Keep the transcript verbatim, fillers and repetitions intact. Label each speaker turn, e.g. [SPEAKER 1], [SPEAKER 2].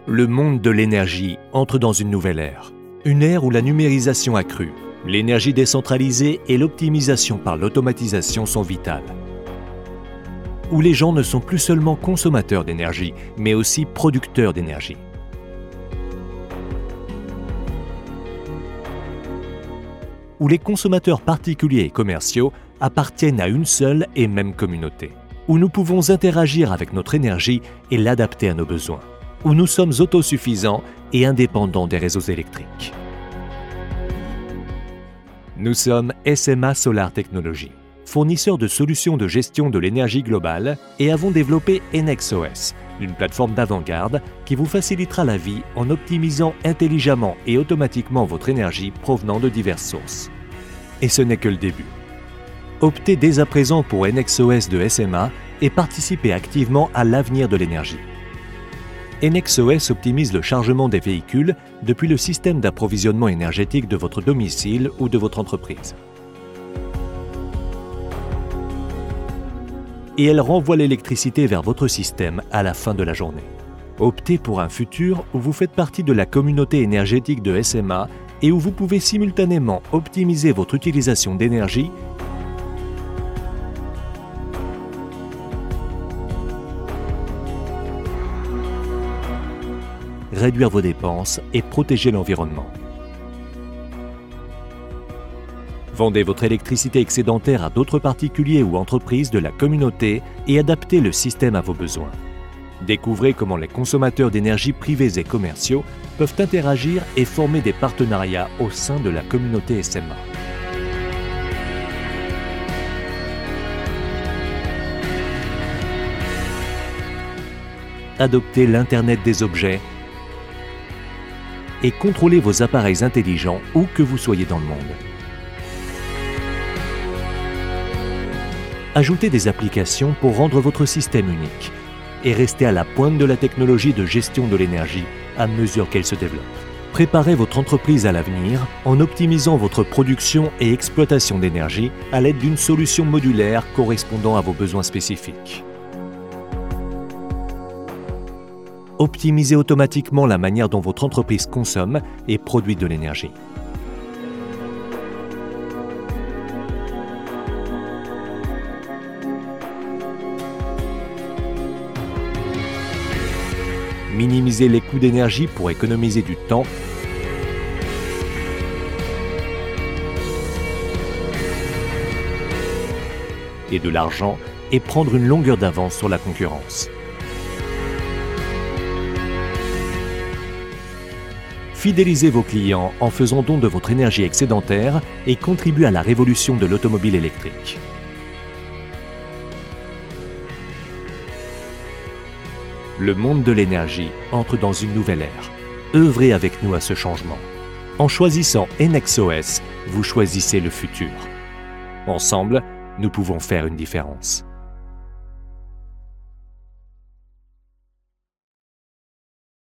[SPEAKER 1] Le monde de l'énergie entre dans une nouvelle ère. Une ère où la numérisation accrue, l'énergie décentralisée et l'optimisation par l'automatisation sont vitales. Où les gens ne sont plus seulement consommateurs d'énergie, mais aussi producteurs d'énergie. Où les consommateurs particuliers et commerciaux appartiennent à une seule et même communauté. Où nous pouvons interagir avec notre énergie et l'adapter à nos besoins. Où nous sommes autosuffisants et indépendants des réseaux électriques. Nous sommes S M A Solar Technology, fournisseur de solutions de gestion de l'énergie globale, et avons développé EnexOS, une plateforme d'avant-garde qui vous facilitera la vie en optimisant intelligemment et automatiquement votre énergie provenant de diverses sources. Et ce n'est que le début. Optez dès à présent pour EnexOS de S M A et participez activement à l'avenir de l'énergie. EnexOS optimise le chargement des véhicules depuis le système d'approvisionnement énergétique de votre domicile ou de votre entreprise. Et elle renvoie l'électricité vers votre système à la fin de la journée. Optez pour un futur où vous faites partie de la communauté énergétique de S M A et où vous pouvez simultanément optimiser votre utilisation d'énergie réduire vos dépenses et protéger l'environnement. Vendez votre électricité excédentaire à d'autres particuliers ou entreprises de la communauté et adaptez le système à vos besoins. Découvrez comment les consommateurs d'énergie privés et commerciaux peuvent interagir et former des partenariats au sein de la communauté S M A. Adoptez l'Internet des objets et contrôlez vos appareils intelligents où que vous soyez dans le monde. Ajoutez des applications pour rendre votre système unique et restez à la pointe de la technologie de gestion de l'énergie à mesure qu'elle se développe. Préparez votre entreprise à l'avenir en optimisant votre production et exploitation d'énergie à l'aide d'une solution modulaire correspondant à vos besoins spécifiques. Optimisez automatiquement la manière dont votre entreprise consomme et produit de l'énergie. Minimisez les coûts d'énergie pour économiser du temps et de l'argent et prendre une longueur d'avance sur la concurrence. Fidélisez vos clients en faisant don de votre énergie excédentaire et contribuez à la révolution de l'automobile électrique. Le monde de l'énergie entre dans une nouvelle ère. Œuvrez avec nous à ce changement. En choisissant EnexOS, vous choisissez le futur. Ensemble, nous pouvons faire une différence.